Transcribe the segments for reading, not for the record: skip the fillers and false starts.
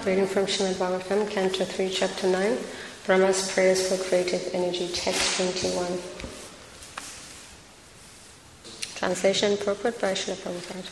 reading from Srimad Bhagavatam, Canto 3, Chapter 9, Brahma's Prayers for Creative Energy, Text 21. Translation and purport by Srila Prabhupada.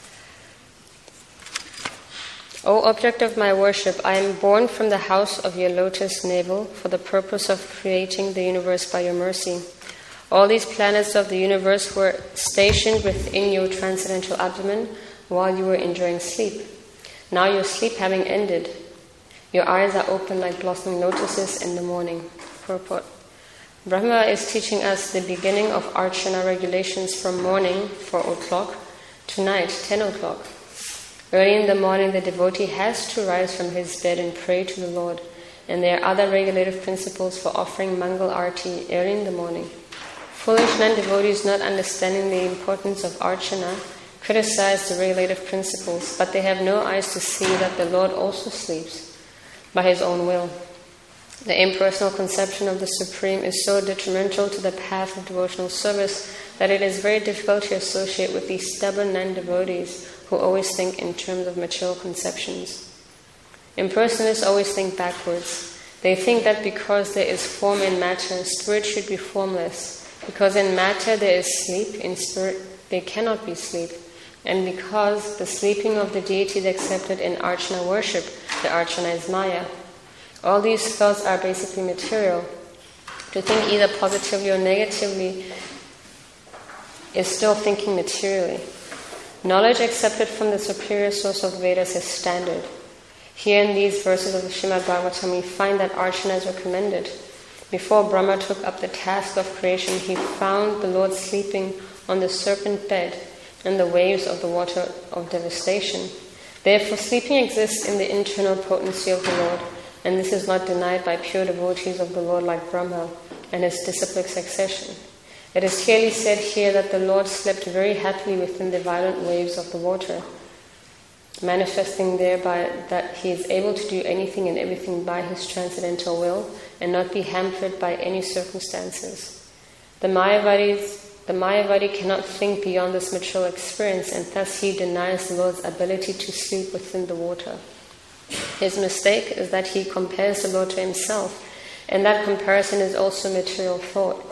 O object of my worship, I am born from the house of your lotus navel for the purpose of creating the universe by your mercy. All these planets of the universe were stationed within your transcendental abdomen while you were enjoying sleep. Now your sleep having ended, your eyes are open like blossoming lotuses in the morning. Purport. Brahma is teaching us the beginning of Archana regulations from morning, 4 o'clock, to night, 10 o'clock. Early in the morning, the devotee has to rise from his bed and pray to the Lord, and there are other regulative principles for offering Mangal Arati early in the morning. Foolish non-devotees, not understanding the importance of Archana, criticize the regulative principles, but they have no eyes to see that the Lord also sleeps by his own will. The impersonal conception of the Supreme is so detrimental to the path of devotional service that it is very difficult to associate with these stubborn non-devotees who always think in terms of material conceptions. Impersonalists always think backwards. They think that because there is form in matter, spirit should be formless. Because in matter there is sleep, in spirit there cannot be sleep. And because the sleeping of the deity is accepted in Archana worship, the Archana is Maya. All these thoughts are basically material. To think either positively or negatively is still thinking materially. Knowledge accepted from the superior source of Vedas is standard. Here in these verses of the Srimad Bhagavatam, we find that Archana is recommended. Before Brahma took up the task of creation, he found the Lord sleeping on the serpent bed and the waves of the water of devastation. Therefore, sleeping exists in the internal potency of the Lord, and this is not denied by pure devotees of the Lord like Brahma and his disciplic succession. It is clearly said here that the Lord slept very happily within the violent waves of the water, manifesting thereby that he is able to do anything and everything by his transcendental will and not be hampered by any circumstances. The Mayavadi cannot think beyond this material experience, and thus he denies the Lord's ability to sleep within the water. His mistake is that he compares the Lord to himself, and that comparison is also a material thought.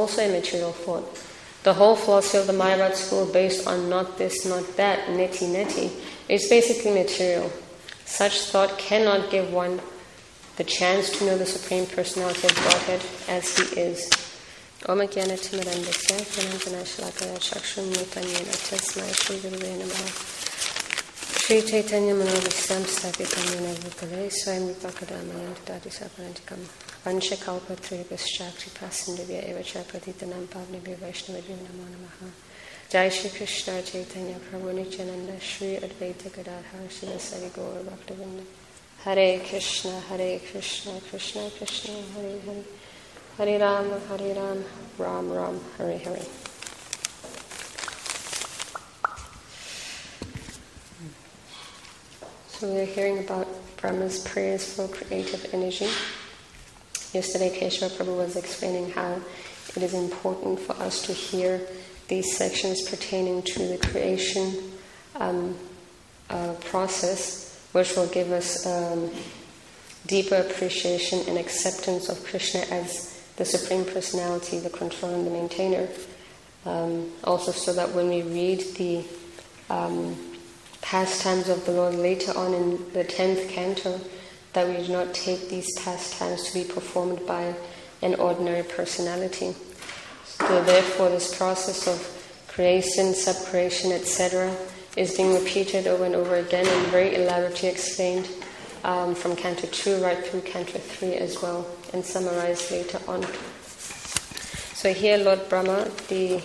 The whole philosophy of the Mayavad school, based on not this, not that, neti, is basically material. Such thought cannot give one the chance to know the Supreme Personality of Godhead as he is. Om Jnana Timirandasya Pranantana Shalakaya Chakshun Mutanyena Tasmai Shri Gurave Namaha Shri Chaitanya Manovisam Sthapitam Yena Bhutale Swayam Vipakadamayam Tadati Saparantikam Vanchakalpa Tribhaschakti Prasindavya Evacha Patitanam Pavnibhya Vaishnavabhya Namo Namaha Jai Shri Krishna Chaitanya Prabhu Nityananda Shri Advaita Gadadhar Srivasari Gaur Bhaktavinda Hare Krishna, Krishna Krishna, Hare Hare Hare Ram, Ram Ram, Hare Hare. So we are hearing about Brahma's prayers for creative energy. Yesterday Keshava Prabhu was explaining how it is important for us to hear these sections pertaining to the creation process, which will give us deeper appreciation and acceptance of Krishna as the Supreme Personality, the controller and the maintainer. Also so that when we read the pastimes of the Lord later on in the 10th canto, that we do not take these pastimes to be performed by an ordinary personality. So therefore this process of creation, separation, etc. is being repeated over and over again and very elaborately explained from Canto 2 right through Canto 3 as well, and summarized later on. So here Lord Brahma, the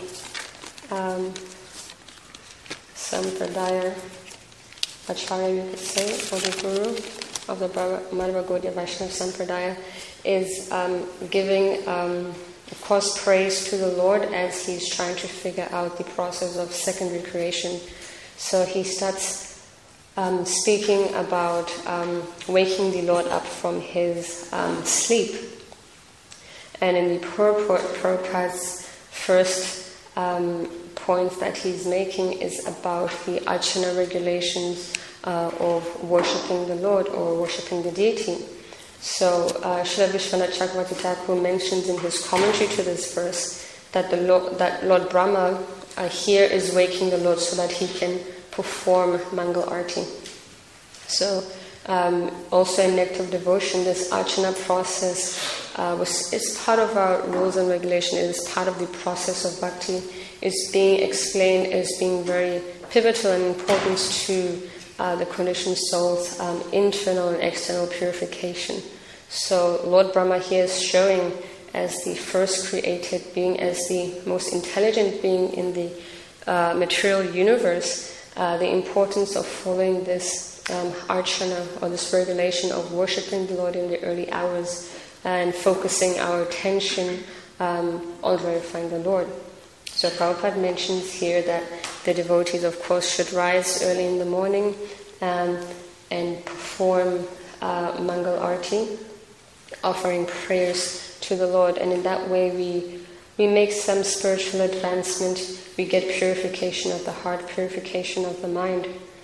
Sampradaya Acharya, you could say, or the Guru of the Madhva Gaudiya Vaishnava Sampradaya, is giving, of course, praise to the Lord as he's trying to figure out the process of secondary creation. So he starts speaking about waking the Lord up from his sleep. And in the purport, Prabhupada's first point that he's making is about the Archana regulations of worshipping the Lord or worshipping the deity. So Srila Vishwanath Chakravarti Thakur mentions in his commentary to this verse that Lord Brahma here is waking the Lord so that he can perform Mangal Arti. So also in Nectar of Devotion, this Archana process is part of our rules and regulation. It is part of the process of bhakti. It's being explained as being very pivotal and important to the conditioned soul's internal and external purification. So Lord Brahma here is showing as the first created being, as the most intelligent being in the material universe, the importance of following this archana, or this regulation of worshipping the Lord in the early hours and focusing our attention on glorifying the Lord. So Prabhupada mentions here that the devotees, of course, should rise early in the morning and perform Mangal Arti, offering prayers to the Lord, and in that way we make some spiritual advancement. We get purification of the heart, purification of the mind.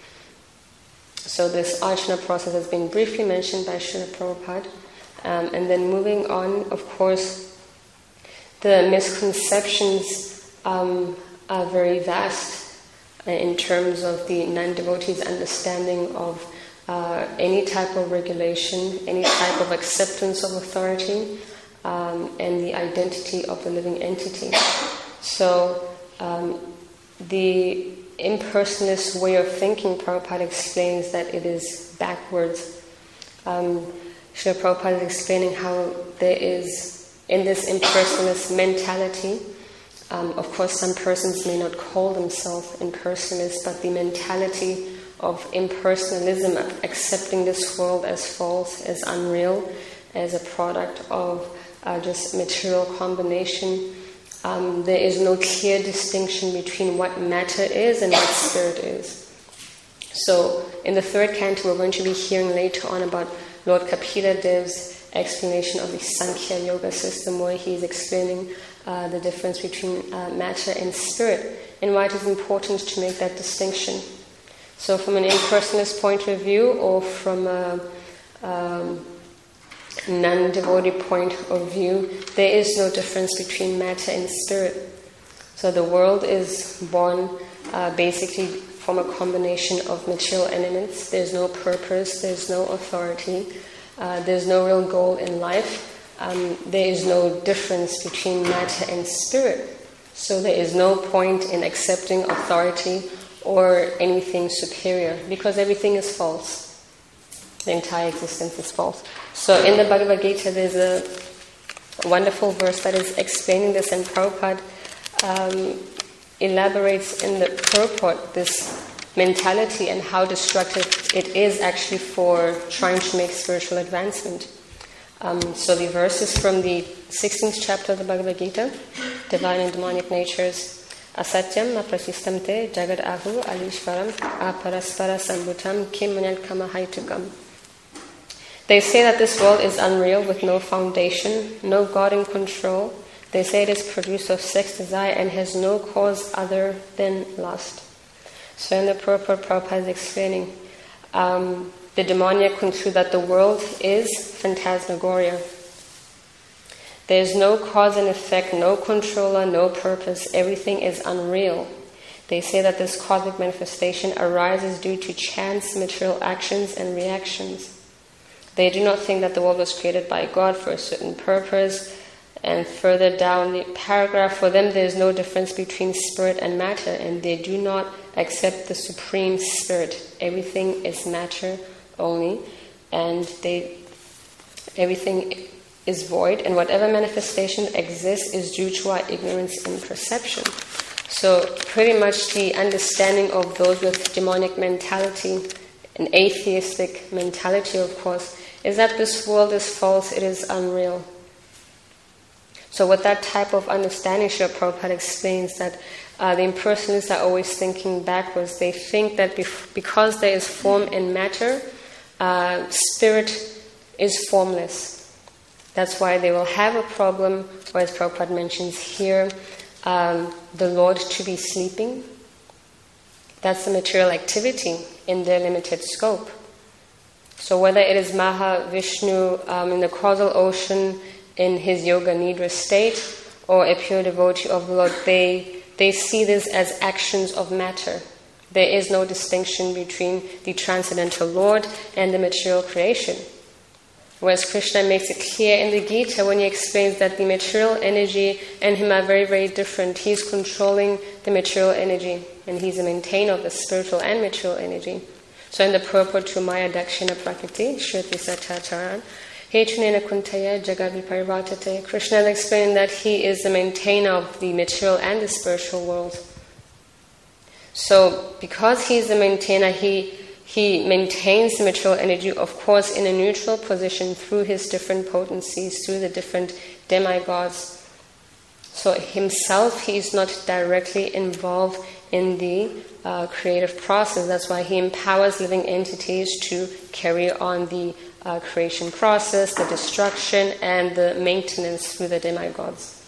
So this Archana process has been briefly mentioned by Srila Prabhupada. And then moving on, of course, the misconceptions are very vast in terms of the non-devotees' understanding of any type of regulation, any type of acceptance of authority, and the identity of the living entity. So the impersonalist way of thinking, Prabhupada explains that it is backwards. Srila Prabhupada is explaining how there is, in this impersonalist mentality, of course some persons may not call themselves impersonalists, but the mentality of impersonalism, of accepting this world as false, as unreal, as a product of just material combination. There is no clear distinction between what matter is and what spirit is. So in the third canto, we're going to be hearing later on about Lord Kapila Dev's explanation of the Sankhya Yoga system, where he's explaining the difference between matter and spirit, and why it is important to make that distinction. So from an impersonalist point of view, or from a non-devotee point of view, there is no difference between matter and spirit. So the world is born basically from a combination of material elements. There's no purpose, there's no authority, there's no real goal in life. There is no difference between matter and spirit. So there is no point in accepting authority or anything superior, because everything is false. The entire existence is false. So in the Bhagavad Gita, there's a wonderful verse that is explaining this, and Prabhupada elaborates in the purport this mentality and how destructive it is actually for trying to make spiritual advancement. So the verse is from the 16th chapter of the Bhagavad Gita, Divine and Demonic Natures. Asatyam aprasistam te jagad ahu alishvaram aparaspara sambhutam kim manyat kamahaitukam. They say that this world is unreal, with no foundation, no God in control. They say it is produced of sex desire and has no cause other than lust. So in the purport, Prabhupada is explaining, the demoniac conclude that the world is phantasmagoria. There is no cause and effect, no controller, no purpose. Everything is unreal. They say that this cosmic manifestation arises due to chance material actions and reactions. They do not think that the world was created by God for a certain purpose. And further down the paragraph, for them there is no difference between spirit and matter, and they do not accept the supreme spirit. Everything is matter only, and everything is void, and whatever manifestation exists is due to our ignorance and perception. So pretty much the understanding of those with demonic mentality, an atheistic mentality of course, is that this world is false, it is unreal. So with that type of understanding, Srila Prabhupada explains that the impersonalists are always thinking backwards. They think that because there is form and matter, spirit is formless. That's why they will have a problem, or as Prabhupada mentions here, the Lord to be sleeping. That's the material activity. in their limited scope. So whether it is Mahavishnu in the causal ocean in his yoga nidra state, or a pure devotee of the Lord, they see this as actions of matter. There is no distinction between the transcendental Lord and the material creation. Whereas Krishna makes it clear in the Gita when he explains that the material energy and him are very, very different. He's controlling the material energy, and he's a maintainer of the spiritual and material energy. So in the purport to Maya Dakshina Prakriti, Shruti Satyacharan, Hetunena Kuntaya Jagad Viparivartate, Krishna is explaining that he is the maintainer of the material and the spiritual world. So because he's the maintainer, he maintains the material energy, of course, in a neutral position through his different potencies, through the different demigods. So himself, he is not directly involved in the creative process. That's why he empowers living entities to carry on the creation process, the destruction, and the maintenance through the demigods.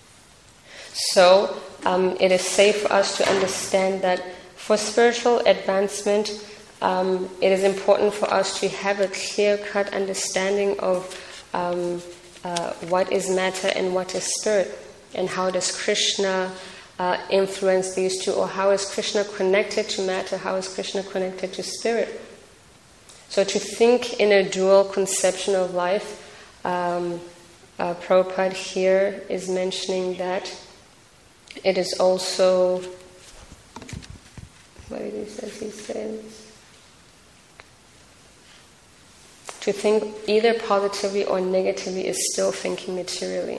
So it is safe for us to understand that for spiritual advancement, it is important for us to have a clear-cut understanding of what is matter and what is spirit, and how does Krishna influence these two, or how is Krishna connected to matter, how is Krishna connected to spirit. So to think in a dual conception of life, Prabhupada here is mentioning that it is also, what did he say? He says, to think either positively or negatively is still thinking materially.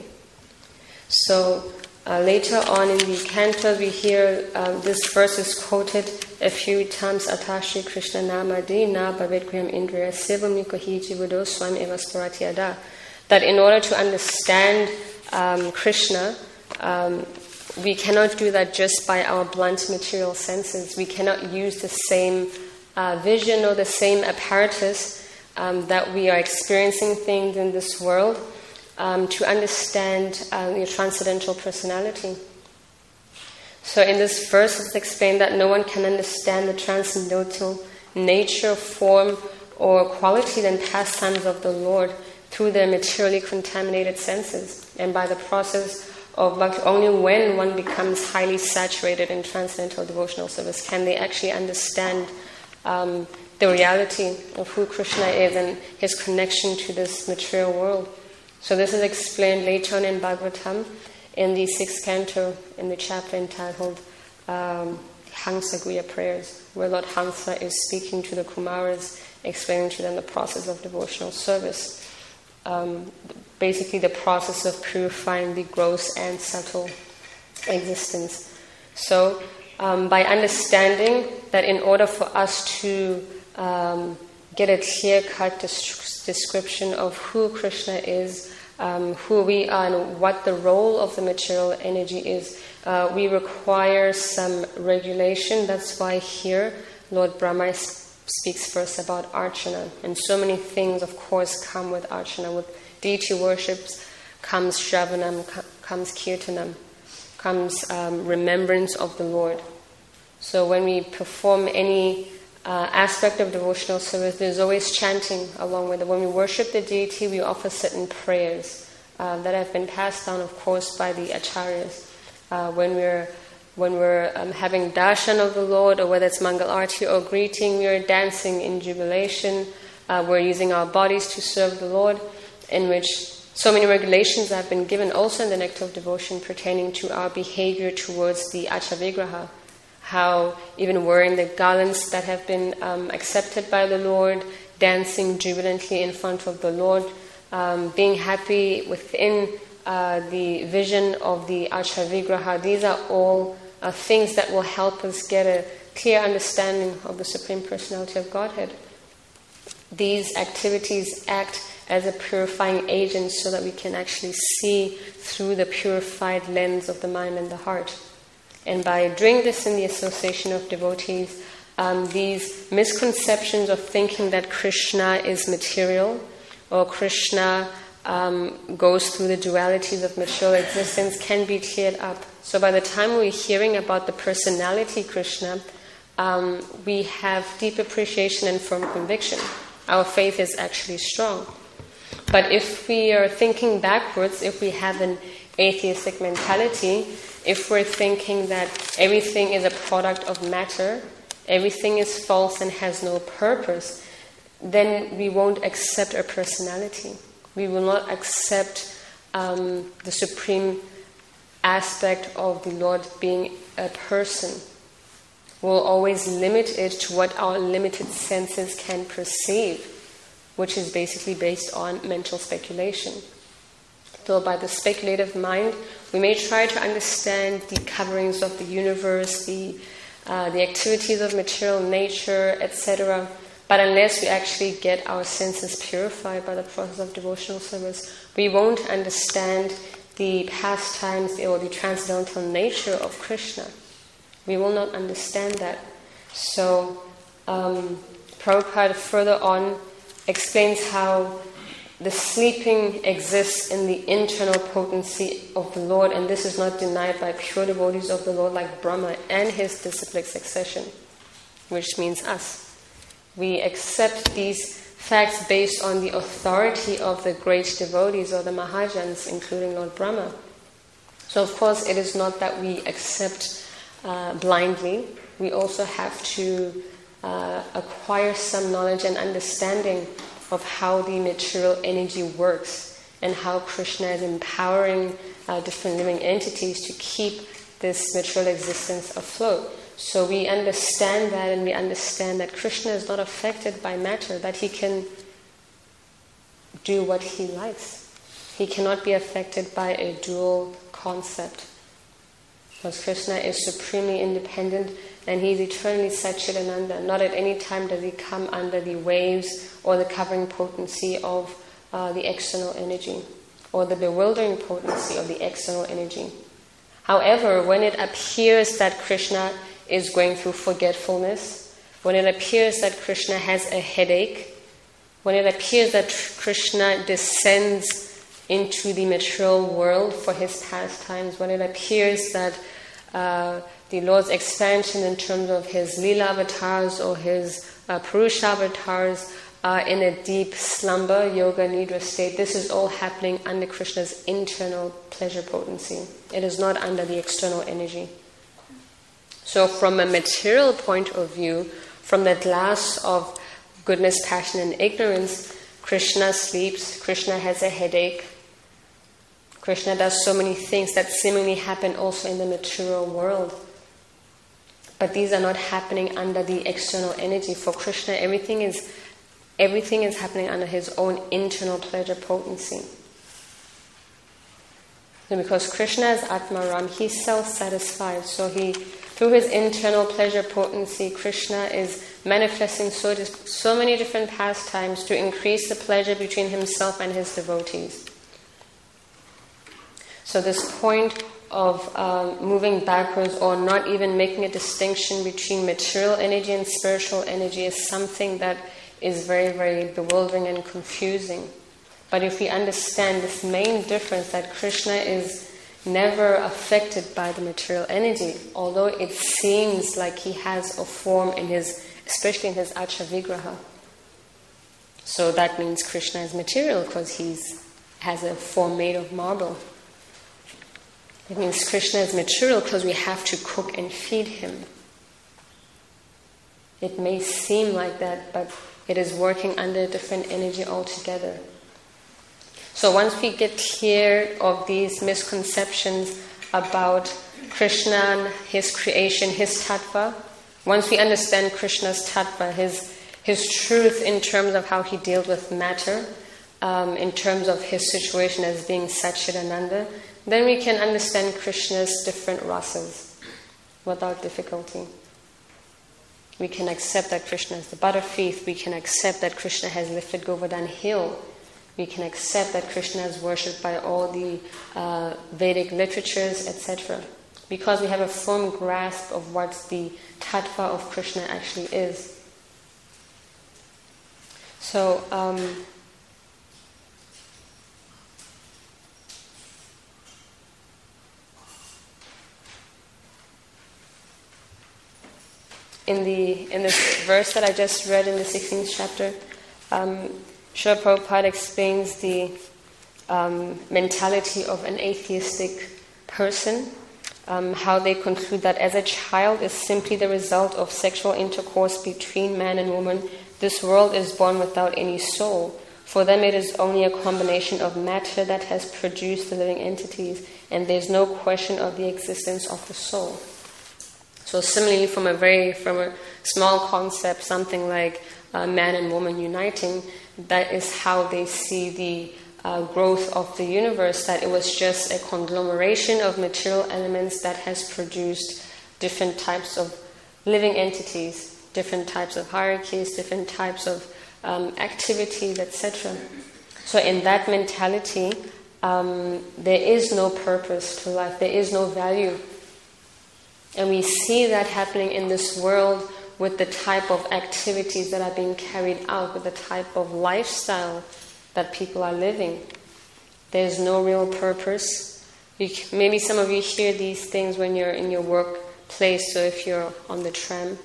So later on in the canto, we hear this verse is quoted a few times. Atashi Krishna Namadi na bhavet griham indriya sivam nikohi jivudo swam evasparati ada. That in order to understand Krishna, we cannot do that just by our blunt material senses. We cannot use the same vision or the same apparatus that we are experiencing things in this world to understand your transcendental personality. So in this verse it's explained that no one can understand the transcendental nature, form, or quality and pastimes of the Lord through their materially contaminated senses. And by the process of bhakti, only when one becomes highly saturated in transcendental devotional service can they actually understand the reality of who Krishna is and his connection to this material world. So this is explained later on in Bhagavatam in the 6th canto, in the chapter entitled Hansa Guya Prayers, where Lord Hansa is speaking to the Kumaras, explaining to them the process of devotional service. Basically the process of purifying the gross and subtle existence. So by understanding that in order for us to get a clear-cut description of who Krishna is, who we are, and what the role of the material energy is, we require some regulation. That's why here Lord Brahma speaks first about Archana. And so many things, of course, come with Archana. With deity worships comes Shravanam, comes Kirtanam, comes remembrance of the Lord. So when we perform any aspect of devotional service, there's always chanting along with it. When we worship the deity, we offer certain prayers that have been passed down, of course, by the acharyas. When we're having darshan of the Lord, or whether it's Mangal Arati or greeting, we are dancing in jubilation. We're using our bodies to serve the Lord, in which so many regulations have been given also in the Nectar of Devotion pertaining to our behavior towards the Achavigraha. How even wearing the garlands that have been accepted by the Lord, dancing jubilantly in front of the Lord, being happy within the vision of the Achavigraha. These are all things that will help us get a clear understanding of the Supreme Personality of Godhead. These activities act as a purifying agent so that we can actually see through the purified lens of the mind and the heart. And by doing this in the association of devotees, these misconceptions of thinking that Krishna is material, or Krishna goes through the dualities of material existence, can be cleared up. So by the time we're hearing about the personality Krishna, we have deep appreciation and firm conviction. Our faith is actually strong. But if we are thinking backwards, if we have an atheistic mentality, if we're thinking that everything is a product of matter, everything is false and has no purpose, then we won't accept a personality. We will not accept the supreme aspect of the Lord being a person. We'll always limit it to what our limited senses can perceive, which is basically based on mental speculation. So by the speculative mind, we may try to understand the coverings of the universe, the activities of material nature, etc. But unless we actually get our senses purified by the process of devotional service, we won't understand the pastimes or the transcendental nature of Krishna. We will not understand that. So Prabhupada further on explains how the sleeping exists in the internal potency of the Lord, and this is not denied by pure devotees of the Lord like Brahma and his disciplic succession, which means us. We accept these facts based on the authority of the great devotees or the Mahajans, including Lord Brahma. So of course it is not that we accept blindly. We also have to acquire some knowledge and understanding of how the material energy works and how Krishna is empowering different living entities to keep this material existence afloat. So we understand that, and we understand that Krishna is not affected by matter, that he can do what he likes. He cannot be affected by a dual concept. Because Krishna is supremely independent and he is eternally Satchidananda. Not at any time does he come under the waves or the covering potency of the external energy or the bewildering potency of the external energy. However, when it appears that Krishna is going through forgetfulness, when it appears that Krishna has a headache, when it appears that Krishna descends into the material world for his pastimes, when it appears that the Lord's expansion in terms of his Leela avatars or his Purusha avatars are in a deep slumber, yoga nidra state, this is all happening under Krishna's internal pleasure potency. It is not under the external energy. So from a material point of view, from the glass of goodness, passion and ignorance, Krishna sleeps, Krishna has a headache, Krishna does so many things that seemingly happen also in the material world. But these are not happening under the external energy. For Krishna, everything is happening under his own internal pleasure potency. And because Krishna is Atmaram, he's self-satisfied. So through his internal pleasure potency, Krishna is manifesting so many different pastimes to increase the pleasure between himself and his devotees. So this point of moving backwards or not even making a distinction between material energy and spiritual energy is something that is very, very bewildering and confusing. But if we understand this main difference that Krishna is never affected by the material energy, although it seems like he has a form especially in his Acha Vigraha. So that means Krishna is material because he has a form made of marble. It means Krishna is material because we have to cook and feed him. It may seem like that, but it is working under a different energy altogether. So once we get clear of these misconceptions about Krishna and his creation, his tattva, once we understand Krishna's tattva, his truth in terms of how he deals with matter, in terms of his situation as being Satchidananda, then we can understand Krishna's different rasas without difficulty. We can accept that Krishna is the Butterfeet. We can accept that Krishna has lifted Govardhan Hill. We can accept that Krishna is worshipped by all the Vedic literatures, etc. Because we have a firm grasp of what the tattva of Krishna actually is. So, in this verse that I just read in the 16th chapter, Srila Prabhupada explains the mentality of an atheistic person, how they conclude that as a child is simply the result of sexual intercourse between man and woman, this world is born without any soul. For them it is only a combination of matter that has produced the living entities, and there's no question of the existence of the soul. So similarly, from a small concept, something like man and woman uniting, that is how they see the growth of the universe, that it was just a conglomeration of material elements that has produced different types of living entities, different types of hierarchies, different types of activities, etc. So in that mentality, there is no purpose to life, there is no value. And we see that happening in this world with the type of activities that are being carried out, with the type of lifestyle that people are living. There's no real purpose. Maybe some of you hear these things when you're in your workplace, so if you're on the tram,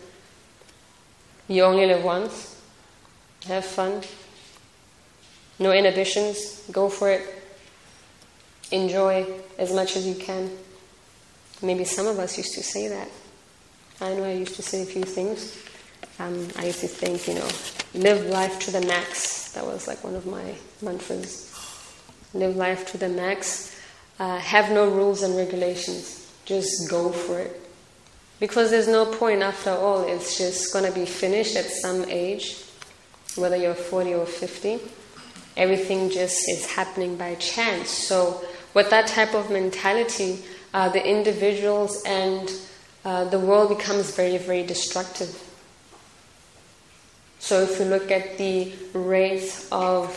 you only live once, have fun, no inhibitions, go for it, enjoy as much as you can. Maybe some of us used to say that. I know I used to say a few things. I used to think, live life to the max. That was like one of my mantras. Live life to the max. Have no rules and regulations. Just go for it. Because there's no point after all. It's just going to be finished at some age, whether you're 40 or 50. Everything just is happening by chance. So with that type of mentality, the individuals and the world becomes very, very destructive. So if you look at the rates of,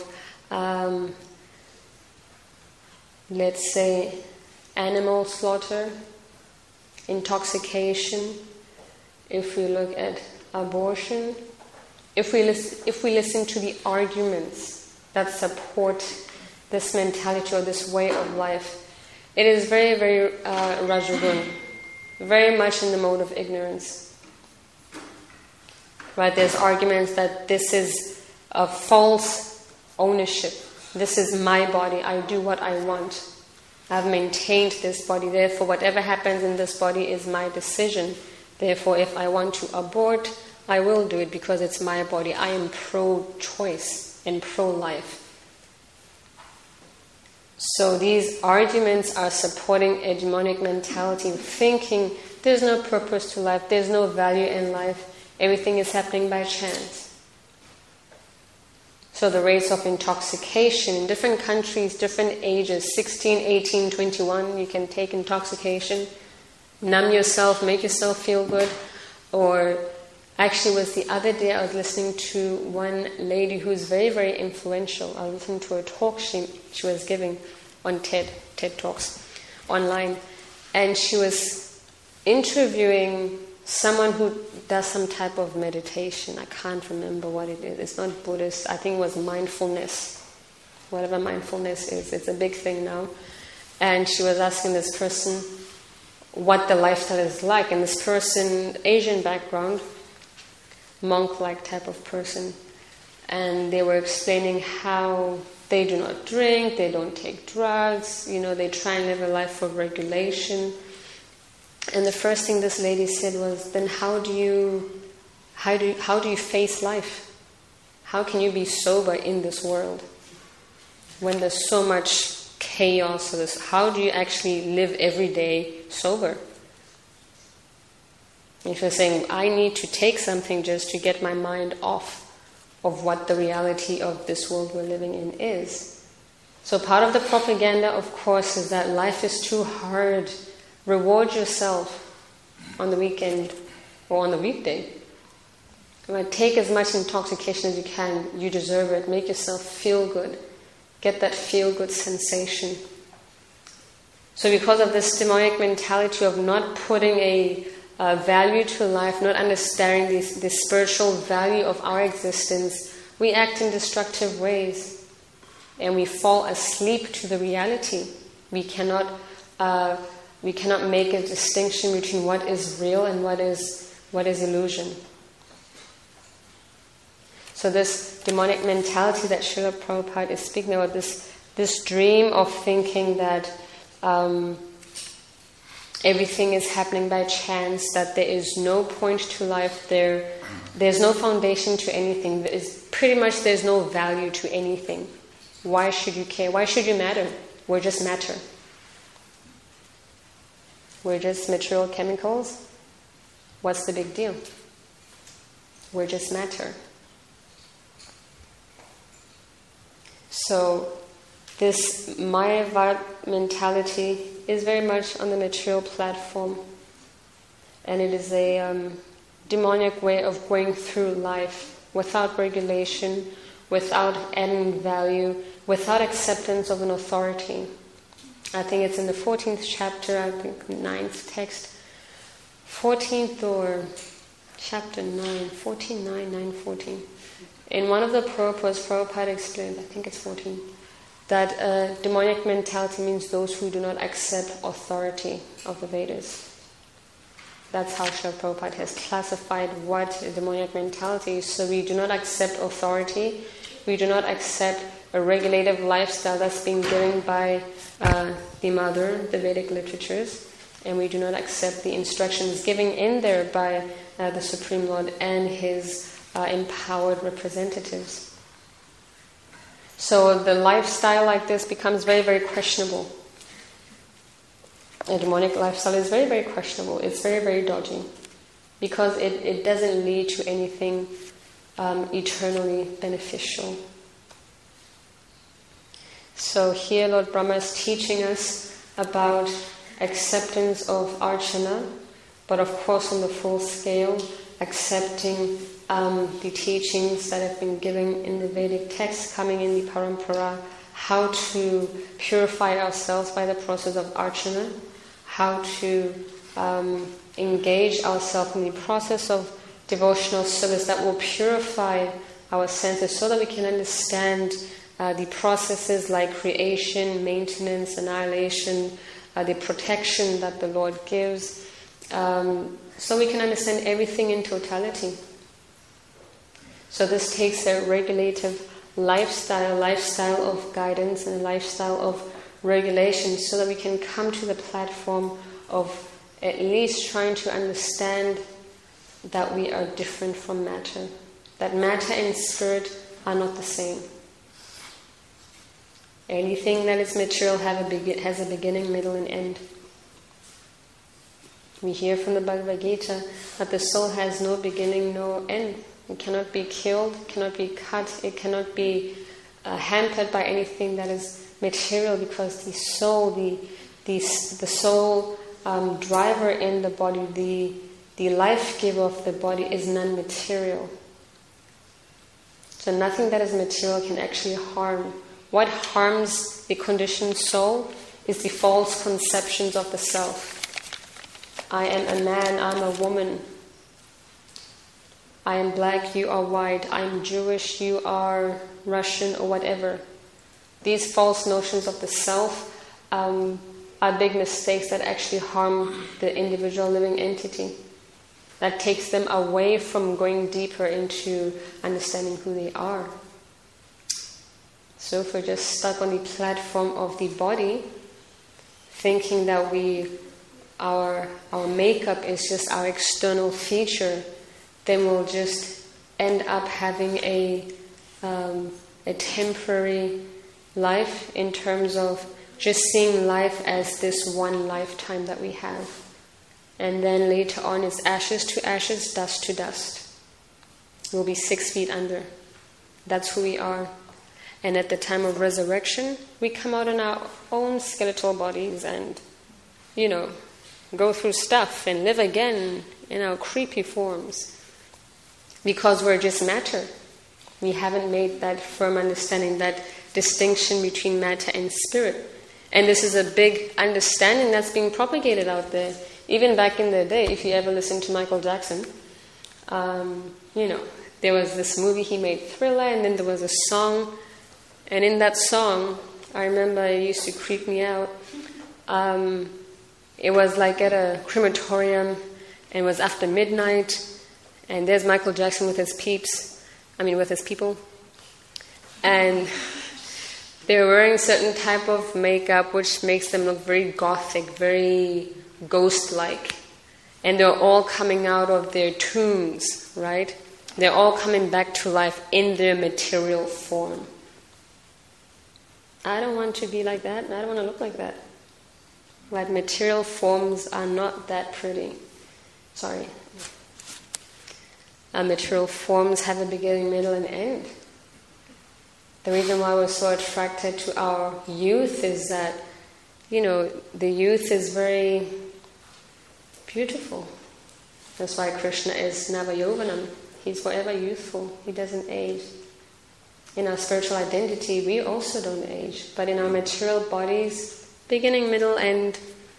let's say, animal slaughter, intoxication, if we look at abortion, if we listen to the arguments that support this mentality or this way of life, it is very, very rajagun, very much in the mode of ignorance. Right? There's arguments that this is a false ownership. This is my body. I do what I want. I've maintained this body. Therefore, whatever happens in this body is my decision. Therefore, if I want to abort, I will do it because it's my body. I am pro-choice and pro-life. So these arguments are supporting a demonic mentality, thinking there's no purpose to life, there's no value in life, everything is happening by chance. So the rates of intoxication in different countries, different ages, 16, 18, 21, you can take intoxication, numb yourself, make yourself feel good. Or actually was the other day I was listening to one lady who's very, very influential. I listened to a talk she was giving on TED Talks online. And she was interviewing someone who does some type of meditation. I can't remember what it is. It's not Buddhist. I think it was mindfulness. Whatever mindfulness is. It's a big thing now. And she was asking this person what the lifestyle is like. And this person, Asian background, monk-like type of person. And they were explaining how they do not drink, they don't take drugs, they try and live a life of regulation. And the first thing this lady said was, then how do you face life? How can you be sober in this world when there's so much chaos? How do you actually live every day sober? And she was saying, I need to take something just to get my mind off of what the reality of this world we're living in is. So part of the propaganda, of course, is that life is too hard. Reward yourself on the weekend or on the weekday. Take as much intoxication as you can. You deserve it. Make yourself feel good. Get that feel-good sensation. So because of this demonic mentality of not putting a value to life, not understanding the spiritual value of our existence, we act in destructive ways. And we fall asleep to the reality. We cannot make a distinction between what is real and what is What is illusion? So this demonic mentality that Srila Prabhupada is speaking about, this dream of thinking that everything is happening by chance, that there is no point to life, there's no foundation to anything, there's no value to anything. Why should you care? Why should you matter? We're just matter. We're just material chemicals. What's the big deal? We're just matter. So this Mayavad mentality is very much on the material platform, and it is a demonic way of going through life without regulation, without adding value, without acceptance of an authority. I think it's in the 14th chapter, I think 9th text, 14th or chapter 9, 14, 9, 9, 14. In one of the purpose, Prabhupada explained, I think it's 14, that demonic mentality means those who do not accept authority of the Vedas. That's how Srila Prabhupada has classified what a demonic mentality is. So we do not accept authority, we do not accept a regulative lifestyle that's being given by the mother, the Vedic literatures, and we do not accept the instructions given in there by the Supreme Lord and His empowered representatives. So the lifestyle like this becomes very, very questionable. A demonic lifestyle is very, very questionable. It's very, very dodgy, because it doesn't lead to anything eternally beneficial. So here Lord Brahma is teaching us about acceptance of archana, but of course on the full scale, accepting the teachings that have been given in the Vedic texts, coming in the parampara, how to purify ourselves by the process of archana, how to engage ourselves in the process of devotional service that will purify our senses so that we can understand the processes like creation, maintenance, annihilation, the protection that the Lord gives, so we can understand everything in totality. So this takes a regulative lifestyle of guidance and a lifestyle of regulation, so that we can come to the platform of at least trying to understand that we are different from matter, that matter and spirit are not the same. Anything that is material has a beginning, middle, and end. We hear from the Bhagavad Gita that the soul has no beginning, no end. It cannot be killed, it cannot be cut, it cannot be hampered by anything that is material, because the soul, the soul driver in the body, the life giver of the body is non-material. So nothing that is material can actually harm. What harms the conditioned soul is the false conceptions of the self. I am a man, I'm a woman. I am black, you are white. I'm Jewish, you are Russian, or whatever. These false notions of the self are big mistakes that actually harm the individual living entity. That takes them away from going deeper into understanding who they are. So if we're just stuck on the platform of the body, thinking that our makeup is just our external feature, then we'll just end up having a temporary life in terms of just seeing life as this one lifetime that we have. And then later on it's ashes to ashes, dust to dust. We'll be 6 feet under. That's who we are. And at the time of resurrection, we come out in our own skeletal bodies and, go through stuff and live again in our creepy forms. Because we're just matter. We haven't made that firm understanding, that distinction between matter and spirit. And this is a big understanding that's being propagated out there. Even back in the day, if you ever listen to Michael Jackson, there was this movie he made, Thriller, and then there was a song. And in that song, I remember it used to creep me out. It was like at a crematorium, and it was after midnight, and there's Michael Jackson with his with his people, and they're wearing certain type of makeup which makes them look very gothic, very ghost-like, and they're all coming out of their tombs, right? They're all coming back to life in their material form. I don't want to be like that, and I don't want to look like that. Right? Material forms are not that pretty. Sorry. Material forms have a beginning, middle, and end. The reason why we're so attracted to our youth is that, the youth is very beautiful. That's why Krishna is Navayovanam. He's forever youthful. He doesn't age. In our spiritual identity, we also don't age. But in our material bodies, beginning, middle, end,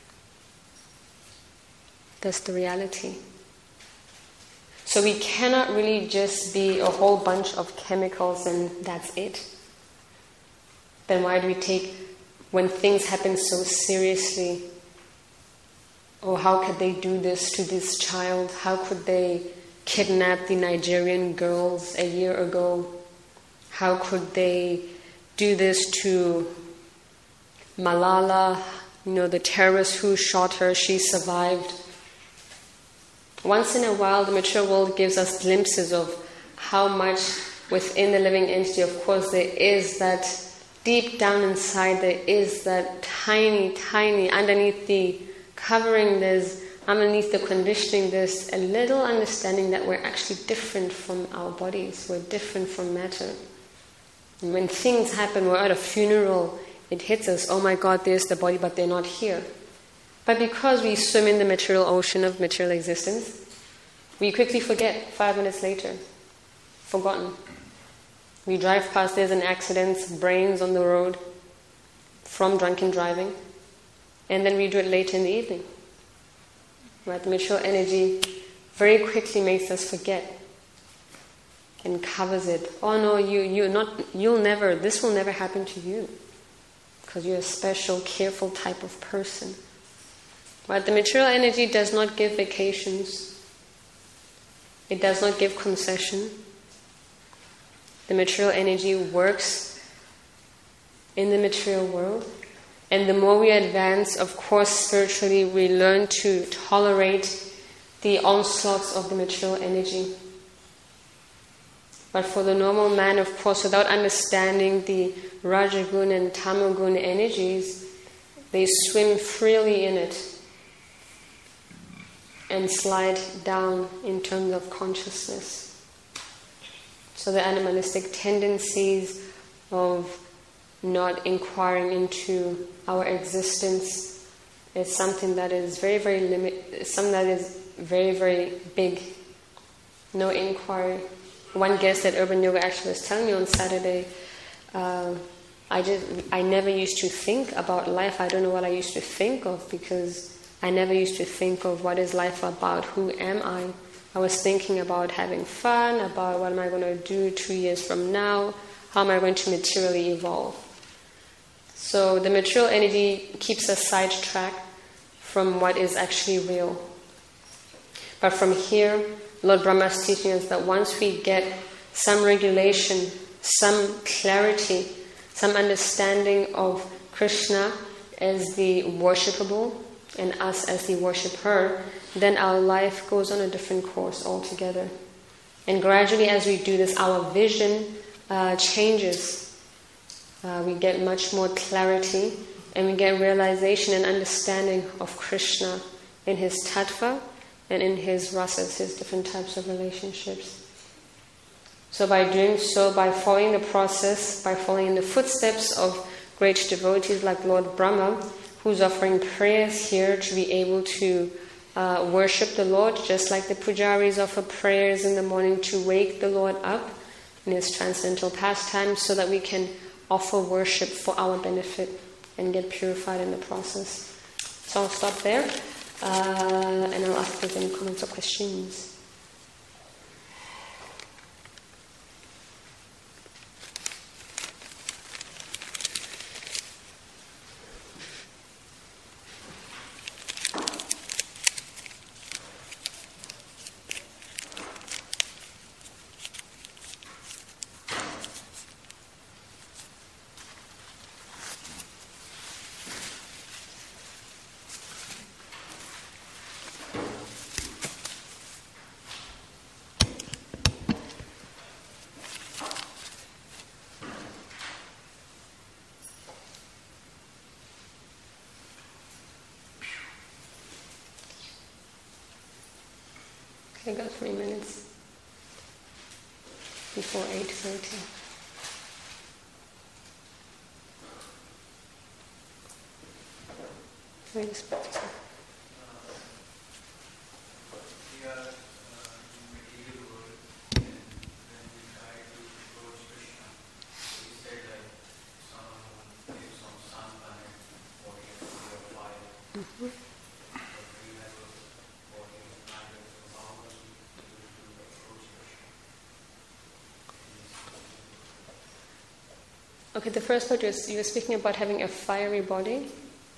that's the reality. So we cannot really just be a whole bunch of chemicals and that's it. Then why do we take, when things happen so seriously, or how could they do this to this child? How could they kidnap the Nigerian girls a year ago? How could they do this to Malala, the terrorist who shot her, she survived? Once in a while, the mature world gives us glimpses of how much within the living entity, of course, there is that deep down inside, there is that tiny, underneath the covering, underneath the conditioning, there's a little understanding that we're actually different from our bodies. We're different from matter. And when things happen, we're at a funeral, it hits us, oh my God, there's the body, but they're not here. But because we swim in the material ocean of material existence, we quickly forget 5 minutes later. Forgotten. We drive past, there's an accident, brains on the road from drunken driving, and then we do it later in the evening. Right? The material energy very quickly makes us forget and covers it. Oh no, this will never happen to you because you're a special, careful type of person. But the material energy does not give vacations. It does not give concession. The material energy works in the material world. And the more we advance, of course, spiritually, we learn to tolerate the onslaughts of the material energy. But for the normal man, of course, without understanding the Rajagun and Tamagun energies, they swim freely in it and slide down in terms of consciousness. So the animalistic tendencies of not inquiring into our existence is something that is very, very something that is very, very big. No inquiry. One guest at Urban Yoga actually was telling me on Saturday, I never used to think about life. I don't know what I used to think of because I never used to think of what is life about, who am I. I was thinking about having fun, about what am I going to do 2 years from now, how am I going to materially evolve. So the material energy keeps us sidetracked from what is actually real. But from here, Lord Brahma is teaching us that once we get some regulation, some clarity, some understanding of Krishna as the worshipable and us as the worshipper, then our life goes on a different course altogether. And gradually as we do this, our vision changes. We get much more clarity and we get realization and understanding of Krishna in his tattva and in his rasas, his different types of relationships. So by doing so, by following the process, by following in the footsteps of great devotees like Lord Brahma, who's offering prayers here to be able to worship the Lord, just like the pujaris offer prayers in the morning to wake the Lord up in his transcendental pastimes so that we can offer worship for our benefit and get purified in the process. So I'll stop there and I'll ask if there's any comments or questions. I got 3 minutes before 8:30. Wait a second. We are in material world, and when we try to approach Krishna, so we said like some sun planet, body of fire, but we have a body of matter, so how are we able to approach Krishna? Okay, the first part you were speaking about having a fiery body.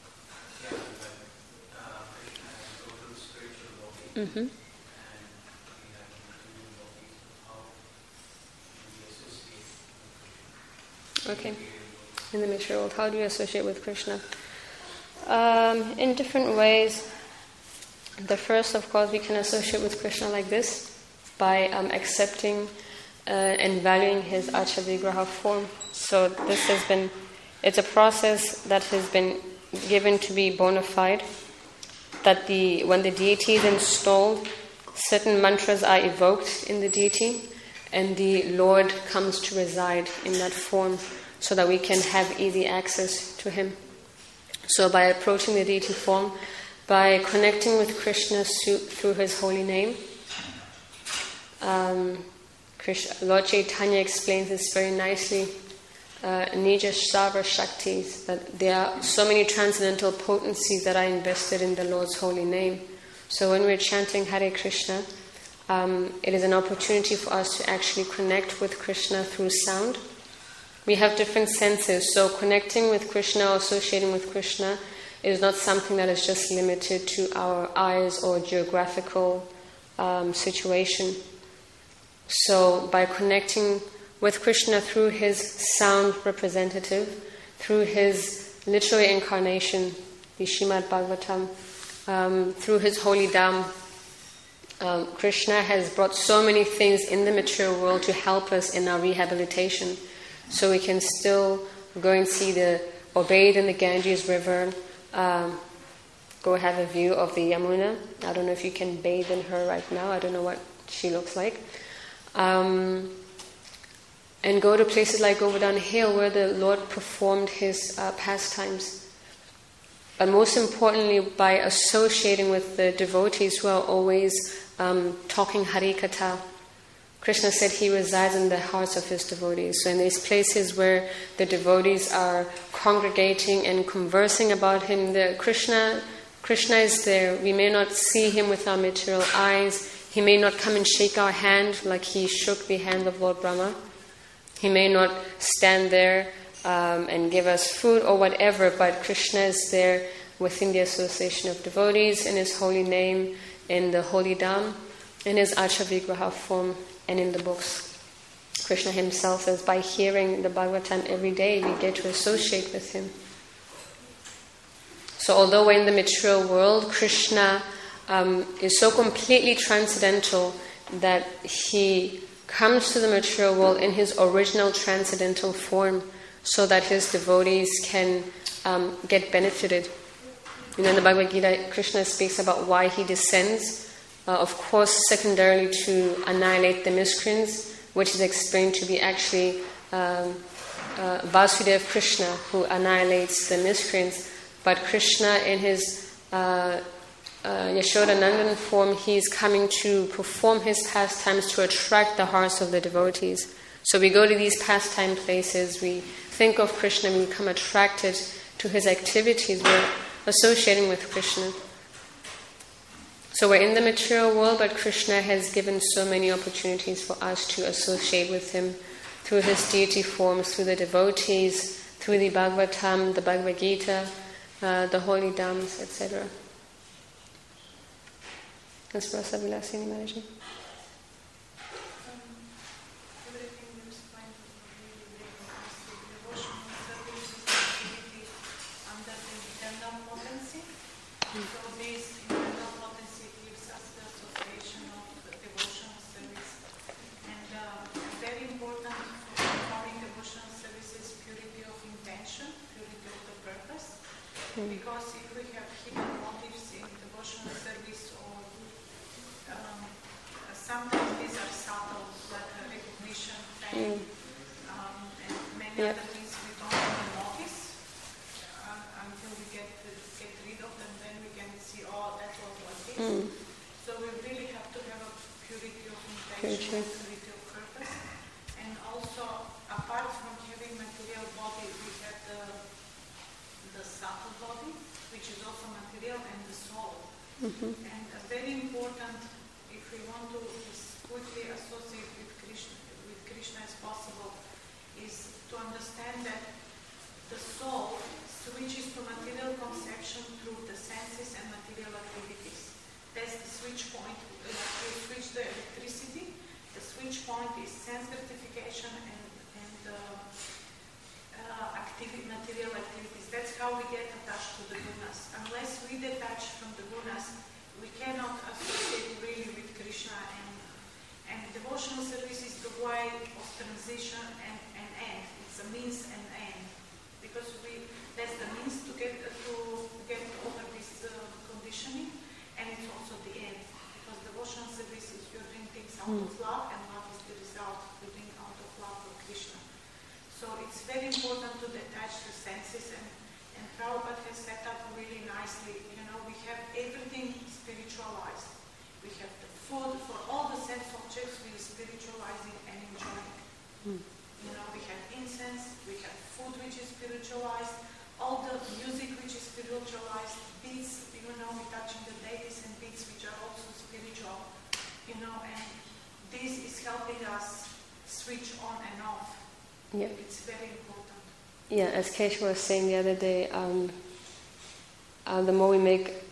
Krishna has total spiritual body, Mm-hmm. and we have material bodies. How do we associate with Okay. Krishna? In the material world, how do you associate with Krishna? In different ways. The first, of course, we can associate with Krishna like this, by accepting and valuing his Acha Vigraha form. So this has been, it's a process that has been given to be bona fide, that when the deity is installed, certain mantras are evoked in the deity, and the Lord comes to reside in that form so that we can have easy access to him. So by approaching the deity form, by connecting with Krishna through his holy name, Lord Chaitanya explains this very nicely. Nija Sarva Shaktis, that there are so many transcendental potencies that are invested in the Lord's holy name. So when we're chanting Hare Krishna, it is an opportunity for us to actually connect with Krishna through sound. We have different senses, so connecting with Krishna or associating with Krishna is not something that is just limited to our eyes or geographical situation. So by connecting with Krishna through his sound representative, through his literary incarnation, the Srimad Bhagavatam, through his holy Dham, Krishna has brought so many things in the material world to help us in our rehabilitation. So we can still go and or bathe in the Ganges River, go have a view of the Yamuna. I don't know if you can bathe in her right now. I don't know what she looks like. And go to places like Govardhan Hill where the Lord performed his pastimes. But most importantly, by associating with the devotees who are always talking Harikatha. Krishna said he resides in the hearts of his devotees. So in these places where the devotees are congregating and conversing about him, Krishna is there. We may not see him with our material eyes. He may not come and shake our hand like he shook the hand of Lord Brahma. He may not stand there and give us food or whatever, but Krishna is there within the association of devotees, in his holy name, in the holy Dham, in his Acha Vigraha form, and in the books. Krishna himself says, by hearing the Bhagavatam every day, we get to associate with him. So although we're in the material world, Krishna is so completely transcendental that he comes to the material world in his original transcendental form so that his devotees can get benefited. In the Bhagavad Gita, Krishna speaks about why he descends, of course secondarily to annihilate the miscreants, which is explained to be actually Vasudeva Krishna who annihilates the miscreants. But Krishna in his Yashodanandan form, he is coming to perform his pastimes to attract the hearts of the devotees. So we go to these pastime places, we think of Krishna, we become attracted to his activities, we're associating with Krishna. So we're in the material world, but Krishna has given so many opportunities for us to associate with him through his deity forms, through the devotees, through the Bhagavatam, the Bhagavad Gita, the holy Dhams, etc. That's Rasa Vilasini Maharaji. Everything you explained was really great. Devotional service is activity under the internal potency. So this internal potency gives us the association of the devotional service. And very important for performing devotional service is purity of intention, purity of the purpose. Because if we have hidden motives in devotional service or sometimes these are subtle, like recognition, fame, and many Yeah. other things we don't even notice until we get rid of them. Then we can see, oh, that was like this. So we really have to have a purity of intention, purity of purpose, and also apart from having material body, we have the subtle body, which is also material, and the soul. And very important, if we want to as quickly associate with Krishna as possible, is to understand that the soul switches to material conception through the senses and material activities. That's the switch point. We switch the electricity. The switch point is sense gratification and material activities. That's how we get attached to the gunas. Unless we detach from the gunas, we cannot associate really with Krishna. And devotional service is the way of transition and end. It's a means and end. Because that's the means to get over this conditioning, and it's also the end. Because devotional service is you're doing things out of love, and love is the result. You're doing out of love for Krishna. So it's very important to detach the senses, and Prabhupada has set up really nicely. We have everything spiritualized. We have the food, for all the sense objects, we are spiritualizing and enjoying. We have incense, we have food which is spiritualized, all the music which is spiritualized, beats, we're touching the deities and beats which are also spiritual, and this is helping us switch on and off. Yeah. It's very important. Yeah, as Kesh was saying the other day, the more we make,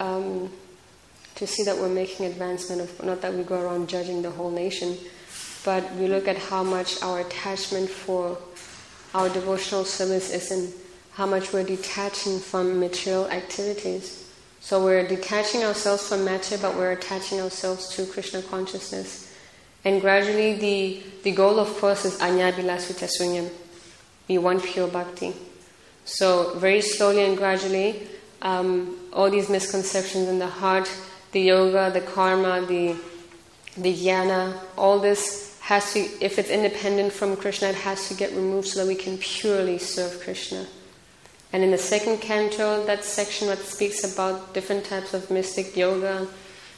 to see that we're making advancement, of not that we go around judging the whole nation, but we look at how much our attachment for our devotional service is and how much we're detaching from material activities. So we're detaching ourselves from matter, but we're attaching ourselves to Krishna consciousness. And gradually the goal, of course, is Anyabhilasvita Sunyam. We want pure bhakti. So very slowly and gradually, all these misconceptions in the heart, the yoga, the karma, the jnana, all this has to, if it's independent from Krishna, it has to get removed so that we can purely serve Krishna. And in the second canto, that section that speaks about different types of mystic yoga,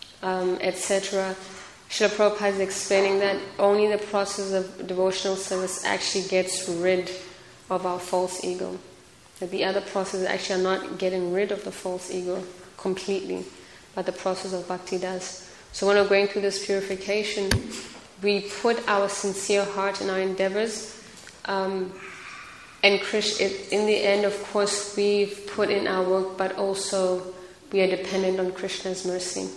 etc., Srila Prabhupada is explaining that only the process of devotional service actually gets rid of our false ego. That the other processes actually are not getting rid of the false ego completely, but the process of bhakti does. So when we're going through this purification, we put our sincere heart in our endeavors, and Krishna, in the end, of course, we've put in our work, but also we are dependent on Krishna's mercy.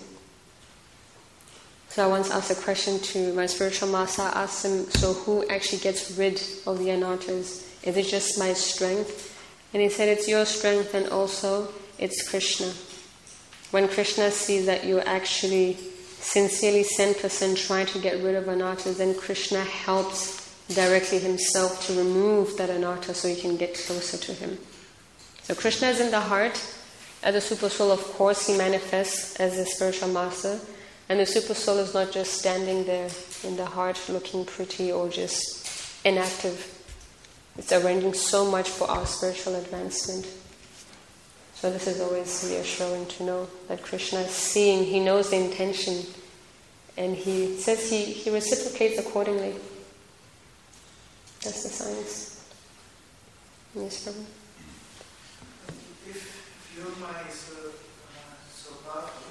So I once asked a question to my spiritual master. I asked him, so who actually gets rid of the anarthas? Is it just my strength? And he said, it's your strength, and also it's Krishna. When Krishna sees that you're actually sincerely 100% trying to get rid of anarthas, then Krishna helps directly himself to remove that anartha so you can get closer to him. So Krishna is in the heart. As a super soul, of course, he manifests as a spiritual master. And the super soul is not just standing there in the heart looking pretty or just inactive. It's arranging so much for our spiritual advancement. So this is always reassuring to know that Krishna is seeing, he knows the intention, and he says he reciprocates accordingly. That's the science. Yes, Prabhu? If your mind is so powerful,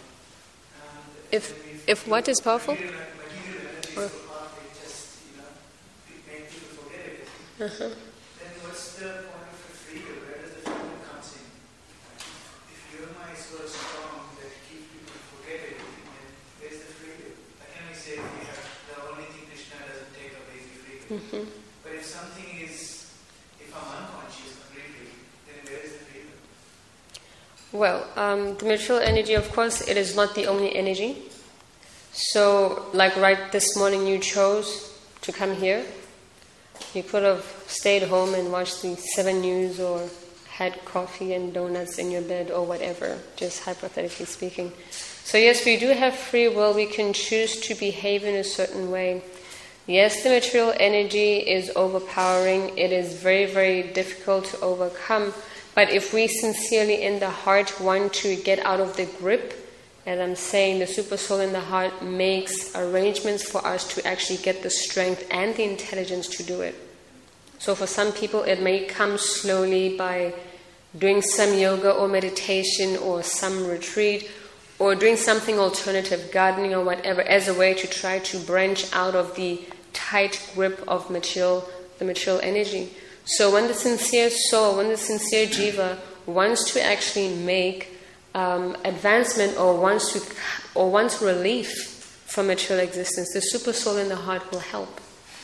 If what is powerful? Material energy is so powerful, it just, make people forget everything. Then what's the point of the freedom? Where does the freedom come in? If your mind is so strong that keep people forget everything, then where's the freedom? Like can we say we have the only thing Krishna doesn't take away is the freedom? But if something is, if I'm unconscious completely, then where is the freedom? Well, the material energy, of course, it is not the only energy. So, like right this morning you chose to come here. You could have stayed home and watched the 7 News or had coffee and donuts in your bed or whatever, just hypothetically speaking. So yes, we do have free will. We can choose to behave in a certain way. Yes, the material energy is overpowering. It is very, very difficult to overcome. But if we sincerely in the heart want to get out of the grip, as I'm saying, the super soul in the heart makes arrangements for us to actually get the strength and the intelligence to do it. So for some people it may come slowly by doing some yoga or meditation or some retreat or doing something alternative, gardening or whatever, as a way to try to branch out of the tight grip of the material energy. So when the sincere soul, when the sincere jiva wants to actually make advancement or wants relief from material existence, the super soul in the heart will help.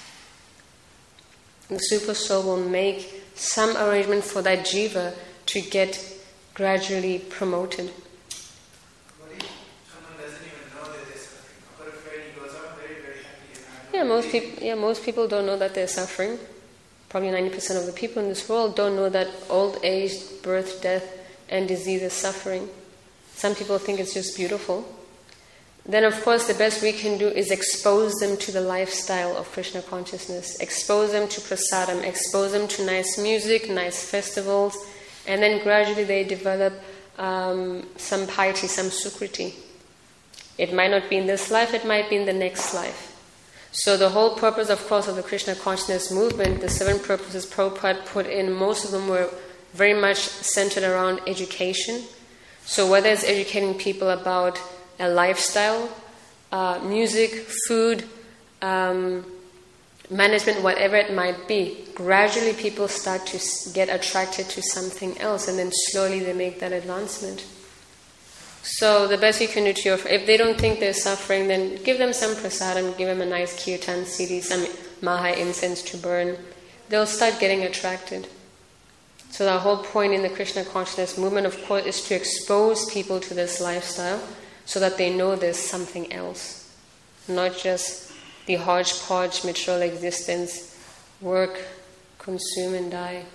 The super soul will make some arrangement for that jiva to get gradually promoted. What if someone doesn't even know that they're suffering? But if he goes out very, very happy. Most people don't know that they're suffering. Probably 90% of the people in this world don't know that old age, birth, death, and disease is suffering. Some people think it's just beautiful. Then, of course, the best we can do is expose them to the lifestyle of Krishna consciousness, expose them to prasadam, expose them to nice music, nice festivals, and then gradually they develop some piety, some sukriti. It might not be in this life, it might be in the next life. So the whole purpose, of course, of the Krishna consciousness movement, the 7 purposes Prabhupada put in, most of them were very much centered around education. So whether it's educating people about a lifestyle, music, food, management, whatever it might be, gradually people start to get attracted to something else, and then slowly they make that advancement. So the best you can do to your if they don't think they're suffering, then give them some prasadam, give them a nice kirtan CD, some maha incense to burn. They'll start getting attracted. So the whole point in the Krishna consciousness movement, of course, is to expose people to this lifestyle so that they know there's something else. Not just the hodgepodge material existence, work, consume and die.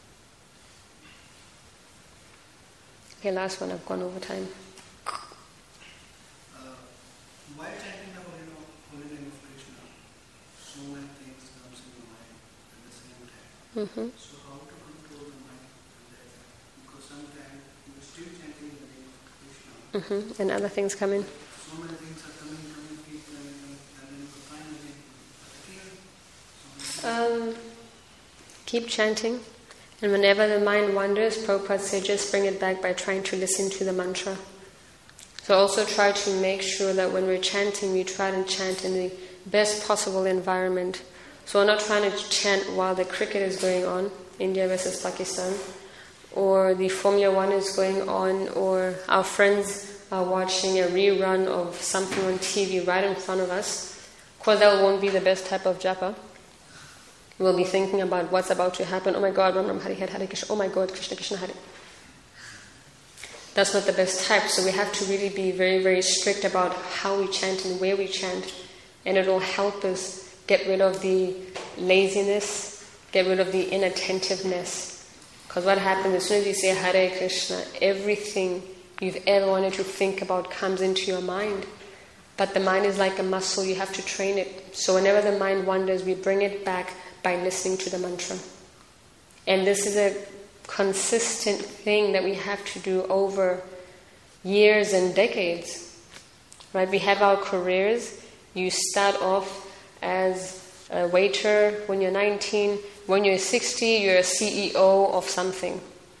Okay, last one, I've gone over time. While chanting the holy name of Krishna, so many things comes in the mind at the same time. So how to control the mind at that time? Because sometimes you're still chanting the name of Krishna. And other things come in. So many things are coming, keep coming, and then you find again. Keep chanting. And whenever the mind wanders, Prabhupada said just bring it back by trying to listen to the mantra. So also try to make sure that when we're chanting, we try to chant in the best possible environment. So we're not trying to chant while the cricket is going on, India versus Pakistan, or the Formula 1 is going on, or our friends are watching a rerun of something on TV right in front of us. Of course, that won't be the best type of japa. We'll be thinking about what's about to happen. Oh my God, Ram Ram Hari Hare Krishna. Oh my God, Krishna Krishna Hare. That's not the best type, so we have to really be very, very strict about how we chant and where we chant, and it will help us get rid of the laziness, get rid of the inattentiveness. Because what happens as soon as you say Hare Krishna, everything you've ever wanted to think about comes into your mind. But the mind is like a muscle, you have to train it. So whenever the mind wanders, we bring it back by listening to the mantra. And this is a consistent thing that we have to do over years and decades, right? We have our careers. You start off as a waiter when you're 19. When you're 60, you're a CEO of something.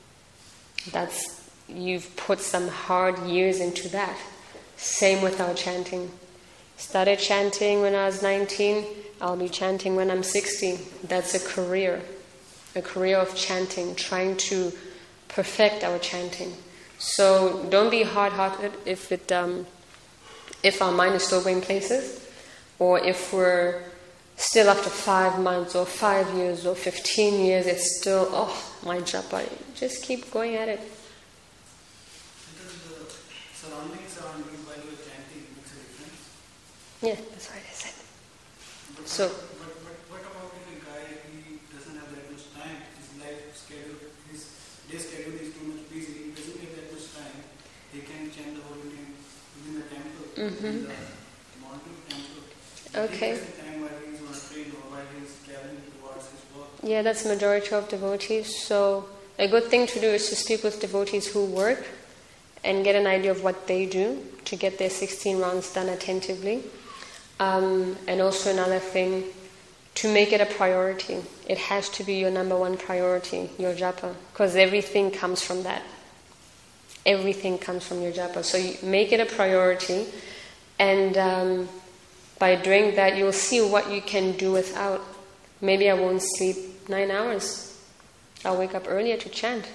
You've put some hard years into that. Same with our chanting. Started chanting when I was 19. I'll be chanting when I'm 60. That's a career of chanting, trying to perfect our chanting. So don't be hard-hearted if our mind is still going places, or if we're still after 5 months or 5 years or 15 years, it's still, my japa. Just keep going at it. Because the surroundings around you while you are chanting makes a difference. Yeah, that's what I said. But So. What about if a guy, he doesn't have that much time, his life schedule, his day schedule is too much busy, he doesn't have that much time, he can chant the holy name within the temple, Mm-hmm. in the Maldive temple. Okay. He takes the time while he's on a train or while he's traveling towards his work. Yeah, that's the majority of devotees. So a good thing to do is to speak with devotees who work and get an idea of what they do to get their 16 rounds done attentively. And also another thing, to make it a priority. It has to be your number one priority, your japa, because everything comes from that. Everything comes from your japa. So you make it a priority, and by doing that, you'll see what you can do without. Maybe I won't sleep 9 hours. I'll wake up earlier to chant.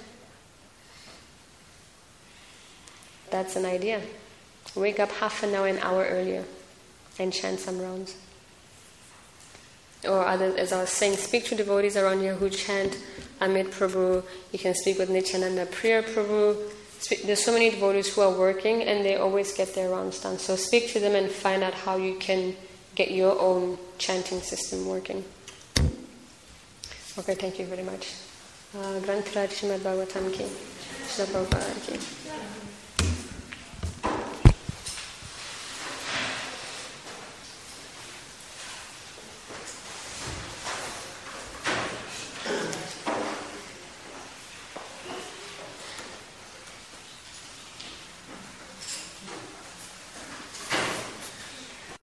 That's an idea. Wake up half an hour earlier and chant some rounds. Or other, as I was saying, speak to devotees around here who chant Amit Prabhu. You can speak with Nityananda Priya Prabhu. There's so many devotees who are working and they always get their rounds done. So speak to them and find out how you can get your own chanting system working. Okay, thank you very much. Granth Raj Srimad Bhagavatam ki, Srila Prabhupada ki.